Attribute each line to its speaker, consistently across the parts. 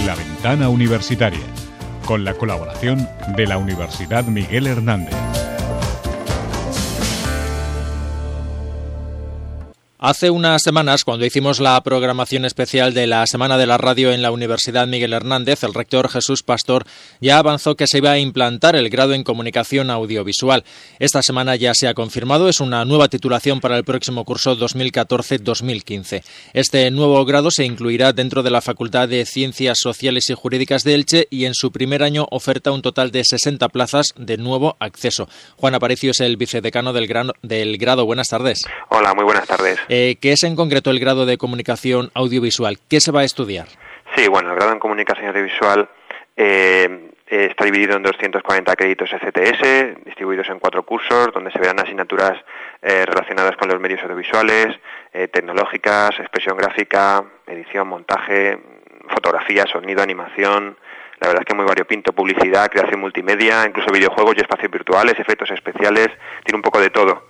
Speaker 1: La Ventana Universitaria, con la colaboración de la Universidad Miguel Hernández.
Speaker 2: Hace unas semanas, cuando hicimos la programación especial de la Semana de la Radio en la Universidad Miguel Hernández, el rector Jesús Pastor ya avanzó que se iba a implantar el grado en Comunicación Audiovisual. Esta semana ya se ha confirmado, es una nueva titulación para el próximo curso 2014-2015. Este nuevo grado se incluirá dentro de la Facultad de Ciencias Sociales y Jurídicas de Elche y en su primer año oferta un total de 60 plazas de nuevo acceso. Juan Aparicio es el vicedecano del grado. Buenas tardes.
Speaker 3: Hola, muy buenas tardes.
Speaker 2: ¿Qué es en concreto el grado de Comunicación Audiovisual? ¿Qué se va a estudiar?
Speaker 3: Sí, bueno, el grado en Comunicación Audiovisual está dividido en 240 créditos ECTS, distribuidos en 4 cursos, donde se verán asignaturas relacionadas con los medios audiovisuales, tecnológicas, expresión gráfica, edición, montaje, fotografía, sonido, animación. La verdad es que muy variopinto, publicidad, creación multimedia, incluso videojuegos y espacios virtuales, efectos especiales, tiene un poco de todo.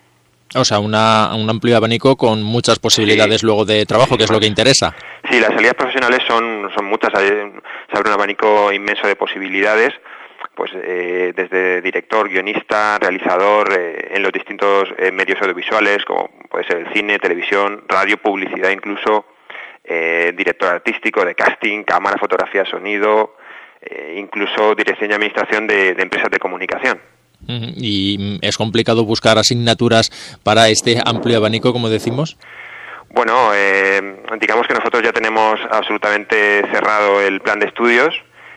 Speaker 3: O sea, un amplio abanico con muchas posibilidades luego de trabajo, que es lo que interesa. Sí, las salidas profesionales son muchas, se abre un abanico inmenso de posibilidades, pues desde director, guionista, realizador, en los distintos medios audiovisuales, como puede ser el cine, televisión, radio, publicidad incluso, director artístico de casting, cámara, fotografía, sonido, incluso dirección y administración de empresas de comunicación. ¿Y es complicado buscar asignaturas para este amplio abanico, como decimos? Bueno, digamos que nosotros ya tenemos absolutamente cerrado el plan de estudios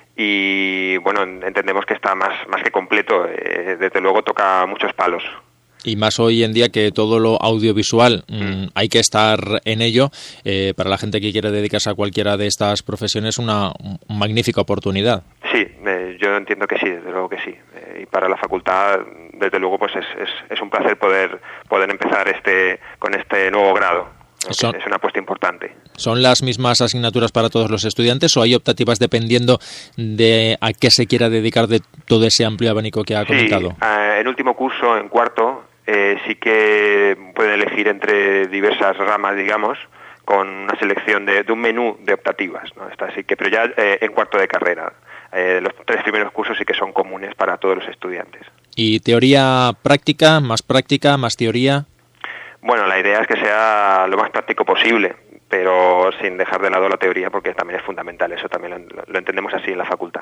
Speaker 3: y, bueno, entendemos que está más que completo. Desde luego toca muchos palos. Y más hoy en día que todo lo audiovisual hay que estar en ello. Para la gente que quiere dedicarse a cualquiera de estas profesiones, una magnífica oportunidad. Sí, yo entiendo que sí, desde luego que sí. Y para la facultad, desde luego, pues es un placer poder empezar con este nuevo grado. Es una apuesta importante. ¿Son las mismas asignaturas para todos los estudiantes o hay optativas dependiendo de a qué se quiera dedicar de todo ese amplio abanico que ha comentado? Sí, en último curso, en cuarto, sí que pueden elegir entre diversas ramas, digamos, con una selección de un menú de optativas, ¿no? Así que, pero ya en cuarto de carrera. Los 3 primeros cursos sí que son comunes para todos los estudiantes. ¿Y teoría práctica, más teoría? Bueno, la idea es que sea lo más práctico posible, pero sin dejar de lado la teoría, porque también es fundamental. Eso también lo entendemos así en la facultad.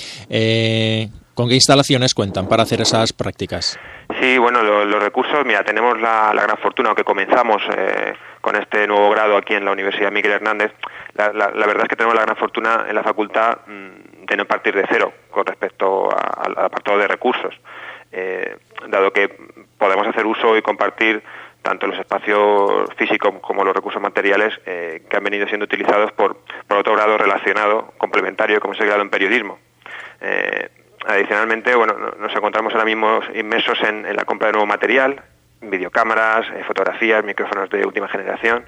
Speaker 3: ¿Con qué instalaciones cuentan para hacer esas prácticas? Sí, bueno, los recursos, mira, tenemos la gran fortuna, aunque comenzamos con este nuevo grado aquí en la Universidad Miguel Hernández, la verdad es que tenemos la gran fortuna en la facultad de no partir de cero con respecto al apartado de recursos, dado que podemos hacer uso y compartir tanto los espacios físicos como los recursos materiales que han venido siendo utilizados por otro grado relacionado, complementario, como es el grado en periodismo. Adicionalmente, bueno, nos encontramos ahora mismo inmersos en la compra de nuevo material, videocámaras, fotografías, micrófonos de última generación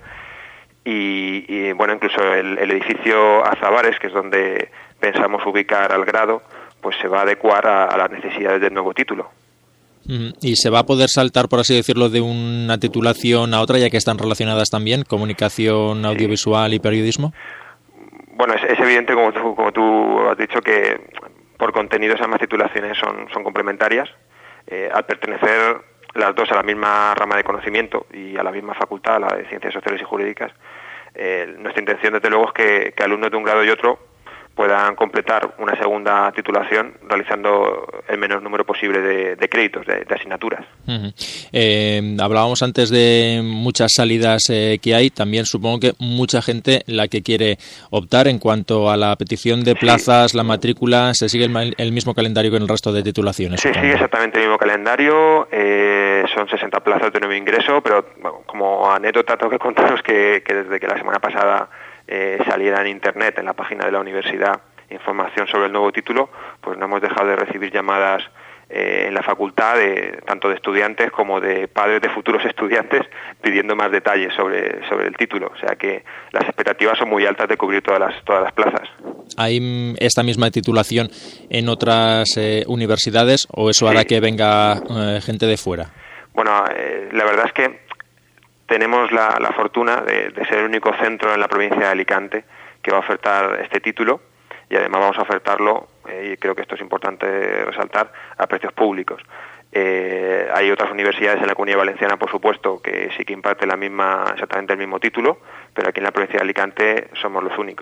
Speaker 3: y bueno, incluso el edificio Azabares, que es donde pensamos ubicar al grado, pues se va a adecuar a las necesidades del nuevo título. ¿Y se va a poder saltar, por así decirlo, de una titulación a otra, ya que están relacionadas también, comunicación audiovisual y periodismo? Bueno, es evidente, como tú has dicho, que por contenidos ambas titulaciones son complementarias. Al pertenecer las dos a la misma rama de conocimiento y a la misma facultad, a la de Ciencias Sociales y Jurídicas, nuestra intención, desde luego, es que alumnos de un grado y otro puedan completar una segunda titulación realizando el menor número posible de créditos, de asignaturas. Hablábamos antes de muchas salidas que hay, también supongo que mucha gente la que quiere optar en cuanto a la petición de plazas, la matrícula, se sigue el mismo calendario que en el resto de titulaciones. Sí, sigue exactamente el mismo calendario, son 60 plazas de nuevo ingreso, pero bueno, como anécdota tengo que contaros que desde que la semana pasada saliera en internet, en la página de la universidad, información sobre el nuevo título, pues no hemos dejado de recibir llamadas en la facultad, tanto de estudiantes como de padres de futuros estudiantes, pidiendo más detalles sobre el título. O sea que las expectativas son muy altas de cubrir todas las plazas. ¿Hay esta misma titulación en otras universidades o eso hará que venga gente de fuera? Bueno, la verdad es que tenemos la fortuna de ser el único centro en la provincia de Alicante que va a ofertar este título y además vamos a ofertarlo, y creo que esto es importante resaltar, a precios públicos. Hay otras universidades en la Comunidad Valenciana, por supuesto, que sí que imparten exactamente el mismo título, pero aquí en la provincia de Alicante somos los únicos.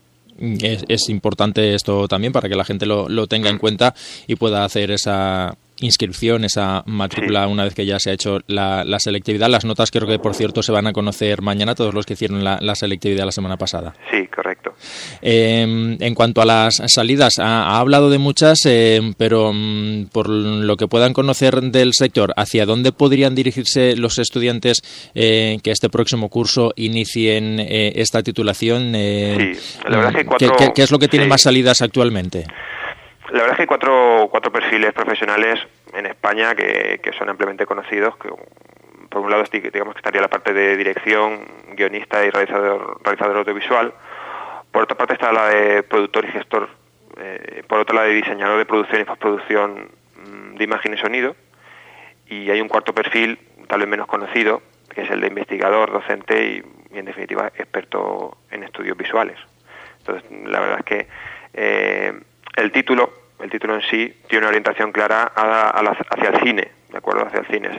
Speaker 2: Es importante esto también para que la gente lo tenga en cuenta y pueda hacer esa inscripción, esa matrícula, una vez que ya se ha hecho la selectividad. Las notas creo que, por cierto, se van a conocer mañana, todos los que hicieron la selectividad la semana pasada.
Speaker 3: Sí, correcto.
Speaker 2: En cuanto a las salidas, ha hablado de muchas, pero por lo que puedan conocer del sector, ¿hacia dónde podrían dirigirse los estudiantes que este próximo curso inicien esta titulación?
Speaker 3: Sí, la verdad es que
Speaker 2: ¿Qué es lo que tiene más salidas actualmente?
Speaker 3: La verdad es que hay cuatro perfiles profesionales en España que son ampliamente conocidos. Que, por un lado, digamos que estaría la parte de dirección, guionista y realizador audiovisual. Por otra parte está la de productor y gestor. Por otra, la de diseñador de producción y postproducción de imagen y sonido. Y hay un cuarto perfil, tal vez menos conocido, que es el de investigador, docente y en definitiva, experto en estudios visuales. Entonces, la verdad es que el título en sí tiene una orientación clara hacia el cine, ¿de acuerdo? Hacia el cine,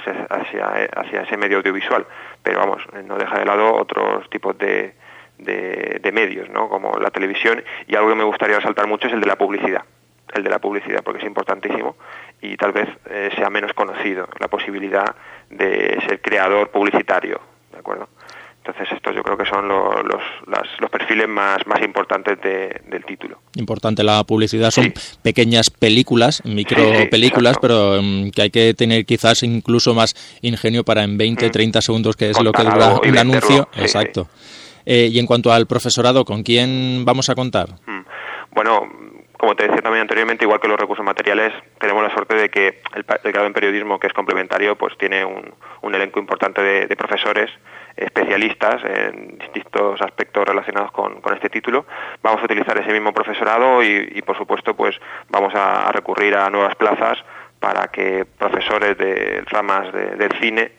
Speaker 3: hacia ese medio audiovisual, pero vamos, no deja de lado otros tipos de medios, ¿no? Como la televisión, y algo que me gustaría resaltar mucho es el de la publicidad, porque es importantísimo y tal vez sea menos conocido, la posibilidad de ser creador publicitario, ¿de acuerdo? Entonces estos yo creo que son los perfiles más importantes del título.
Speaker 2: Importante la publicidad, son pequeñas películas, micropelículas, pero que hay que tener quizás incluso más ingenio para en 20-30 segundos, que es lo que dura un anuncio. Exacto. Y en cuanto al profesorado, ¿con quién vamos a contar?
Speaker 3: Bueno, como te decía también anteriormente, igual que los recursos materiales, tenemos la suerte de que el grado en periodismo, que es complementario, pues tiene un elenco importante de profesores especialistas en distintos aspectos relacionados con este título. Vamos a utilizar ese mismo profesorado y por supuesto, pues vamos a recurrir a nuevas plazas para que profesores de ramas del cine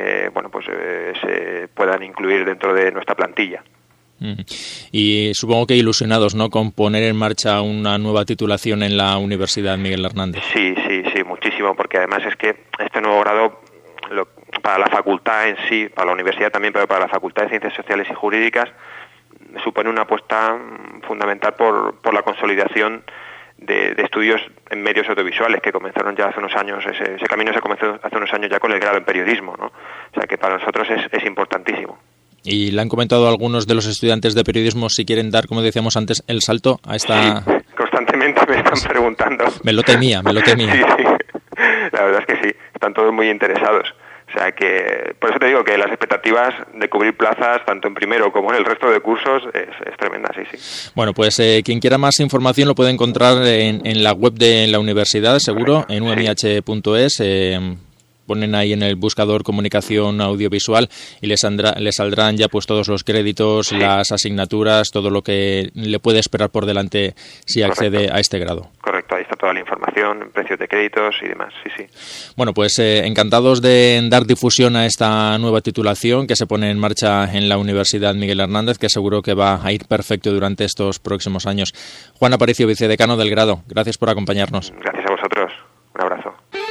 Speaker 3: se puedan incluir dentro de nuestra plantilla.
Speaker 2: Y supongo que ilusionados, ¿no?, con poner en marcha una nueva titulación en la Universidad Miguel Hernández.
Speaker 3: Sí, muchísimo, porque además es que este nuevo grado, para la facultad en sí, para la universidad también, pero para la Facultad de Ciencias Sociales y Jurídicas, supone una apuesta fundamental por la consolidación de estudios en medios audiovisuales que comenzaron ya hace unos años. Ese camino se comenzó hace unos años ya con el grado en periodismo, ¿no? O sea que para nosotros es importantísimo.
Speaker 2: Y le han comentado algunos de los estudiantes de periodismo si quieren dar, como decíamos antes, el salto a esta...
Speaker 3: Sí, constantemente me están preguntando.
Speaker 2: Me lo temía.
Speaker 3: Sí. La verdad es que sí, están todos muy interesados. O sea que, por eso te digo que las expectativas de cubrir plazas, tanto en primero como en el resto de cursos, es tremenda, sí.
Speaker 2: Bueno, pues quien quiera más información lo puede encontrar en la web de la universidad, seguro, en umih.es. Ponen ahí en el buscador comunicación audiovisual y les saldrán ya pues todos los créditos, las asignaturas, todo lo que le puede esperar por delante si accede a este grado.
Speaker 3: Correcto, ahí está toda la información, precios de créditos y demás, sí.
Speaker 2: Bueno, pues encantados de dar difusión a esta nueva titulación que se pone en marcha en la Universidad Miguel Hernández, que seguro que va a ir perfecto durante estos próximos años. Juan Aparicio, vicedecano del grado, gracias por acompañarnos.
Speaker 3: Gracias a vosotros, un abrazo.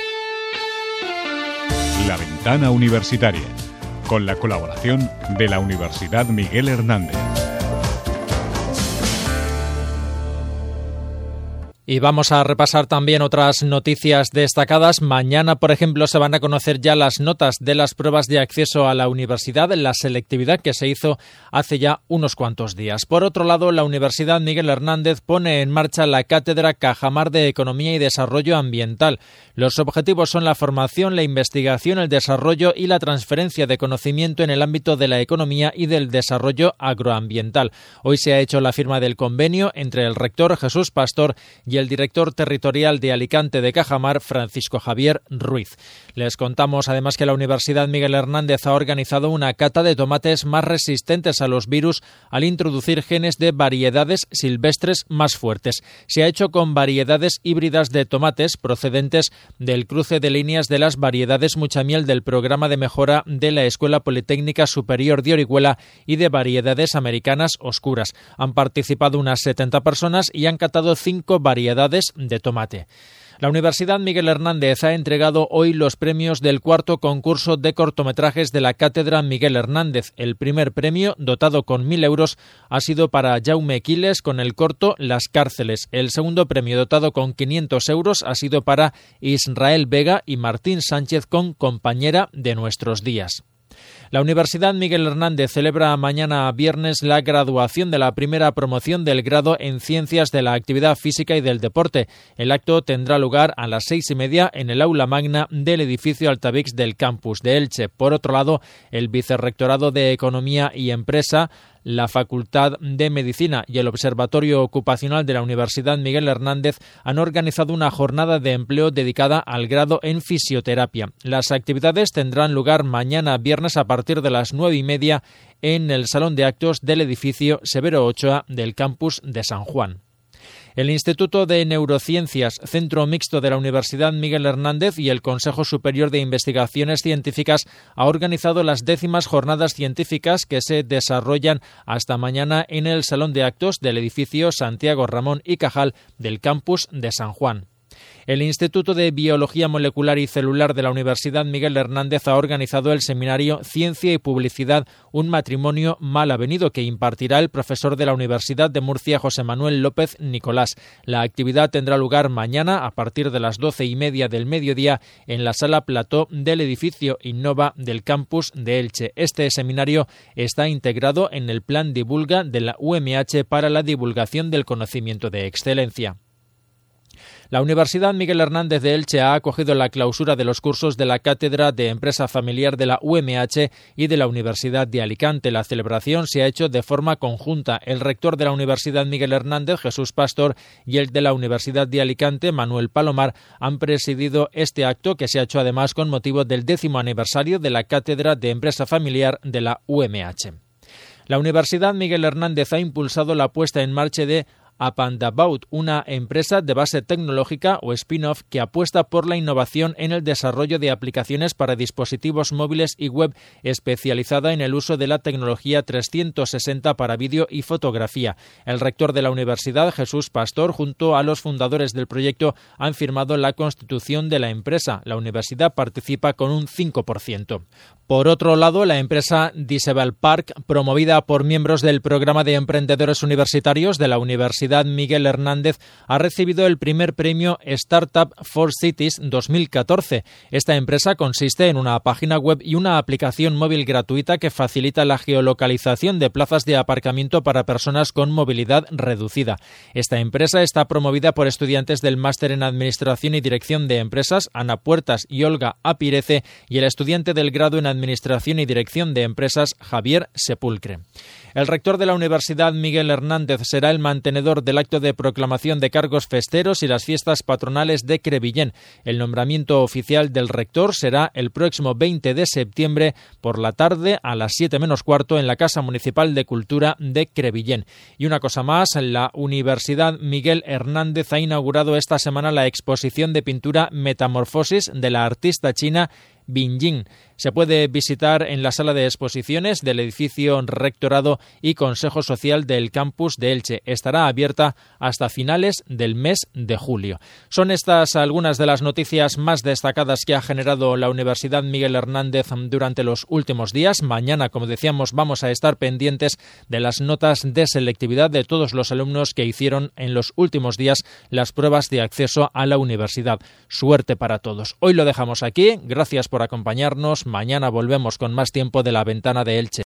Speaker 1: La Ventana Universitaria, con la colaboración de la Universidad Miguel Hernández.
Speaker 2: Y vamos a repasar también otras noticias destacadas. Mañana, por ejemplo, se van a conocer ya las notas de las pruebas de acceso a la universidad, la selectividad que se hizo hace ya unos cuantos días. Por otro lado, la Universidad Miguel Hernández pone en marcha la Cátedra Cajamar de Economía y Desarrollo Ambiental. Los objetivos son la formación, la investigación, el desarrollo y la transferencia de conocimiento en el ámbito de la economía y del desarrollo agroambiental. Hoy se ha hecho la firma del convenio entre el rector Jesús Pastor y y el director territorial de Alicante de Cajamar, Francisco Javier Ruiz. Les contamos además que la Universidad Miguel Hernández ha organizado una cata de tomates más resistentes a los virus al introducir genes de variedades silvestres más fuertes. Se ha hecho con variedades híbridas de tomates procedentes del cruce de líneas de las variedades Muchamiel del programa de mejora de la Escuela Politécnica Superior de Orihuela y de variedades americanas oscuras. Han participado unas 70 personas y han catado 5 variedades de tomate. La Universidad Miguel Hernández ha entregado hoy los premios del cuarto concurso de cortometrajes de la Cátedra Miguel Hernández. El primer premio, dotado con 1.000 euros, ha sido para Jaume Quiles con el corto Las cárceles. El segundo premio, dotado con 500 euros, ha sido para Israel Vega y Martín Sánchez con Compañera de nuestros días. La Universidad Miguel Hernández celebra mañana viernes la graduación de la primera promoción del grado en Ciencias de la Actividad Física y del Deporte. El acto tendrá lugar a las 6:30 en el aula magna del edificio Altavix del campus de Elche. Por otro lado, el Vicerrectorado de Economía y Empresa, la Facultad de Medicina y el Observatorio Ocupacional de la Universidad Miguel Hernández han organizado una jornada de empleo dedicada al grado en fisioterapia. Las actividades tendrán lugar mañana viernes a partir de las 9:30 en el Salón de Actos del edificio Severo Ochoa del campus de San Juan. El Instituto de Neurociencias, Centro Mixto de la Universidad Miguel Hernández y el Consejo Superior de Investigaciones Científicas ha organizado las 10ª jornadas científicas que se desarrollan hasta mañana en el Salón de Actos del edificio Santiago Ramón y Cajal del campus de San Juan. El Instituto de Biología Molecular y Celular de la Universidad Miguel Hernández ha organizado el seminario Ciencia y Publicidad, un matrimonio mal avenido, que impartirá el profesor de la Universidad de Murcia, José Manuel López Nicolás. La actividad tendrá lugar mañana a partir de las 12:30 del mediodía en la sala plató del edificio Innova del campus de Elche. Este seminario está integrado en el Plan Divulga de la UMH para la divulgación del conocimiento de excelencia. La Universidad Miguel Hernández de Elche ha acogido la clausura de los cursos de la Cátedra de Empresa Familiar de la UMH y de la Universidad de Alicante. La celebración se ha hecho de forma conjunta. El rector de la Universidad Miguel Hernández, Jesús Pastor, y el de la Universidad de Alicante, Manuel Palomar, han presidido este acto, que se ha hecho además con motivo del 10º aniversario de la Cátedra de Empresa Familiar de la UMH. La Universidad Miguel Hernández ha impulsado la puesta en marcha de Apandabout, una empresa de base tecnológica o spin-off que apuesta por la innovación en el desarrollo de aplicaciones para dispositivos móviles y web, especializada en el uso de la tecnología 360 para vídeo y fotografía. El rector de la universidad, Jesús Pastor, junto a los fundadores del proyecto, han firmado la constitución de la empresa. La universidad participa con un 5%. Por otro lado, la empresa Disable Park, promovida por miembros del programa de emprendedores universitarios de la Universidad Miguel Hernández, ha recibido el primer premio Startup for Cities 2014. Esta empresa consiste en una página web y una aplicación móvil gratuita que facilita la geolocalización de plazas de aparcamiento para personas con movilidad reducida. Esta empresa está promovida por estudiantes del Máster en Administración y Dirección de Empresas, Ana Puertas y Olga Apirece, y el estudiante del grado en Administración y Dirección de Empresas, Javier Sepulcre. El rector de la Universidad Miguel Hernández será el mantenedor del acto de proclamación de cargos festeros y las fiestas patronales de Crevillén. El nombramiento oficial del rector será el próximo 20 de septiembre por la tarde a las 7:15 en la Casa Municipal de Cultura de Crevillén. Y una cosa más, la Universidad Miguel Hernández ha inaugurado esta semana la exposición de pintura Metamorfosis de la artista china Binjing. Se puede visitar en la sala de exposiciones del edificio Rectorado y Consejo Social del campus de Elche. Estará abierta hasta finales del mes de julio. Son estas algunas de las noticias más destacadas que ha generado la Universidad Miguel Hernández durante los últimos días. Mañana, como decíamos, vamos a estar pendientes de las notas de selectividad de todos los alumnos que hicieron en los últimos días las pruebas de acceso a la universidad. Suerte para todos. Hoy lo dejamos aquí. Gracias por acompañarnos. Mañana volvemos con más tiempo de La Ventana de Elche.